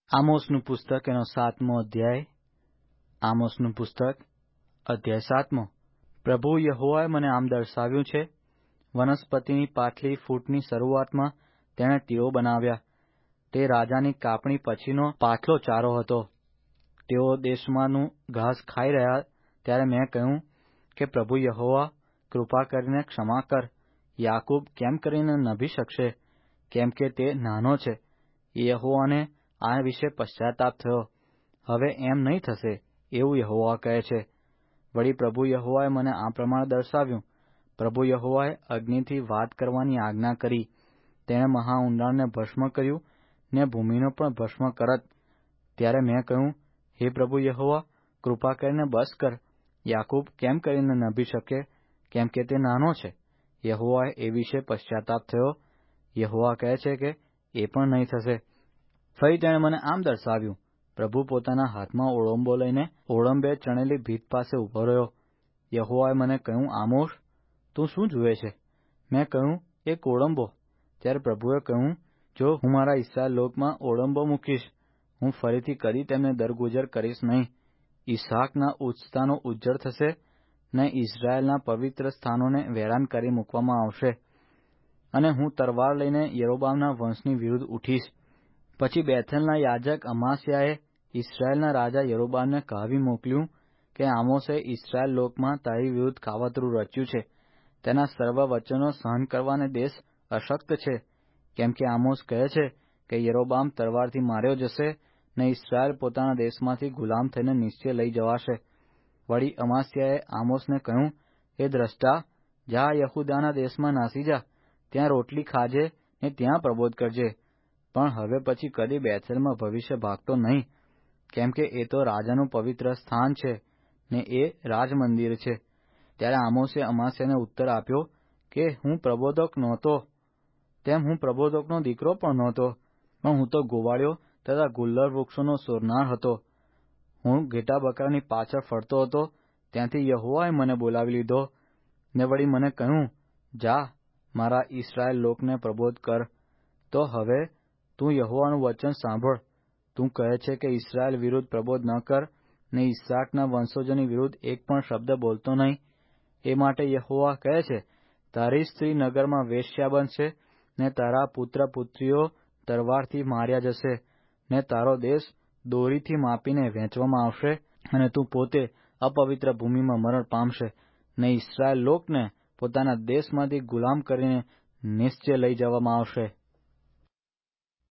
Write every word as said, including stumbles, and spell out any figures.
આમોસનું પુસ્તક એનો સાતમો અધ્યાય. આમોસનું પુસ્તક અધ્યાય સાતમો. પ્રભુ યહોવાએ મને આમ દર્શાવ્યું છે, વનસ્પતિની પાછલી ફૂટની શરૂઆતમાં તેણે તીરો બનાવ્યા. તે રાજાની કાપણી પછીનો પાછલો ચારો હતો. તેઓ દેશમાંનું ઘાસ ખાઈ રહ્યા ત્યારે મેં કહ્યું કે પ્રભુ યહોવા, કૃપા કરીને ક્ષમા કર. યાકૂબ કેમ કરીને નભી શકશે, કેમ કે તે નાનો છે. યહોવાને આ વિશે પશ્ચાતાપ થયો. હવે એમ નહીં થશે એવું યહોવા કહે છે. વળી પ્રભુ યહોવાએ મને આ પ્રમાણે દર્શાવ્યું. પ્રભુ યહોવાએ અગ્નિથી વાત કરવાની આજ્ઞા કરી. તેણે મહા ઊંડાણને ભસ્મ કર્યું ને ભૂમિનો પણ ભસ્મ કરત. ત્યારે મેં કહ્યું, હે પ્રભુ યહોવા, કૃપા કરીને બસ કર. યાકૂબ કેમ કરીને નભી શકે, કેમ કે તે નાનો છે. યહોવાએ એ વિશે પશ્ચાતાપ થયો. યહોવા કહે છે કે એ પણ નહીં થશે. ફરી તેણે મને આમ દર્શાવ્યું. પ્રભુ પોતાના હાથમાં ઓળંબો લઈને ઓળંબે ચણેલી ભીત પાસે ઉભો રહ્યો. યહોવાએ મને કહ્યું, આમોસ, તું શું જુએ છે? મેં કહ્યું, એક ઓળંબો. ત્યારે પ્રભુએ કહ્યું, જો હું મારા ઈસ્રાયેલ લોકમાં ઓળંબો મૂકીશ, હું ફરીથી કદી તેમને દરગુજર કરીશ નહીં. ઈસાકના ઉચ્ચતાનો ઉજ્જડ થશે, ને ઇઝરાયેલના પવિત્ર સ્થાનોને વેરાન કરી મૂકવામાં આવશે. અને હું તરવાર લઈને યરોબામના વંશની વિરુદ્ધ ઉઠીશ. પછી બેથેલના યાજક અમાસ્યાએ ઇસ્રાયેલના રાજા યરોબામને કહાવી મોકલ્યું કે આમોસે ઇસ્રાયેલ લોકમાં તારી વિરુદ્ધ કાવતરું રચ્યું છે. તેના સર્વ વચનો સહન કરવાને દેશ અશક્ત છે. કેમ કે આમોસ કહે છે કે યરોબામ તરવારથી માર્યો જશે, ને ઇસ્રાયેલ પોતાના દેશમાંથી ગુલામ થઈને નિશ્ચય લઈ જવાશે. વળી અમાસ્યાએ આમોસને કહ્યું, હે દ્રષ્ટા, જા યહૂદાના દેશમાં નાસી જા, ત્યાં રોટલી ખાજે ને ત્યાં પ્રબોધ કરજે. પણ હવે પછી કદી બેથેલમાં ભવિષ્ય ભાગતો નહીં, કેમ કે એ તો રાજાનું પવિત્ર સ્થાન છે ને એ રાજમંદિર છે. ત્યારે આમોસે અમાસ્યાને ઉત્તર આપ્યો કે હું પ્રબોધક નહોતો, તેમ હું પ્રબોધકનો દીકરો પણ નહોતો, પણ હું તો ગોવાળિયો તથા ગુલ્લર વૃક્ષોનો સોરનાર હતો. હું ઘેટા બકરાની પાછળ ફરતો હતો, ત્યાંથી યહોવાએ મને બોલાવી લીધો ને વળી મને કહ્યું, જા, મારા ઇસ્રાયેલ લોકને પ્રબોધ કર. તો હવે તું યહોવાનું વચન સાંભળ. તું કહે છે કે ઇસ્રાયેલ વિરુદ્ધ પ્રબોધ ન કર, ને ઈસાકના વંશજોની વિરુદ્ધ એક પણ શબ્દ બોલતો નહીં. એ માટે યહોવા કહે છે, તારી સ્ત્રી નગરમાં વેશ્યા બનશે, ને તારા પુત્ર પુત્રીઓ તરવારથી માર્યા જશે, ને તારો દેશ દોરીથી માપીને વહેંચવામાં આવશે, અને તું પોતે અપવિત્ર ભૂમિમાં મરણ પામશે, ને ઇસ્રાયેલ લોકને પોતાના દેશમાંથી ગુલામ કરીને નિશ્ચય લઈ જવામાં આવશે.